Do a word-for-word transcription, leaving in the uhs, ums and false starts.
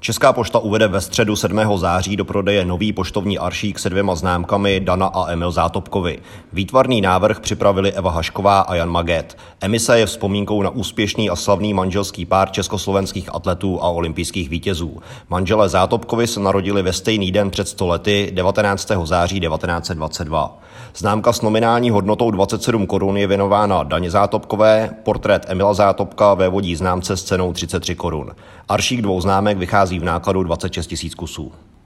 Česká pošta uvede ve středu sedmého září do prodeje nový poštovní aršík se dvěma známkami Dana a Emil Zátopkovi. Výtvarný návrh připravili Eva Hašková a Jan Maget. Emise je vzpomínkou na úspěšný a slavný manželský pár československých atletů a olympijských vítězů. Manželé Zátopkovi se narodili ve stejný den před sto lety, devatenáctého září devatenáct set dvacet dva. Známka s nominální hodnotou dvacet sedm korun je věnována Daně Zátopkové, portrét Emila Zátopka vévodí známce s cenou třicet tři korun. Aršík dvou známek vychází v nákladu dvacet šest tisíc kusů.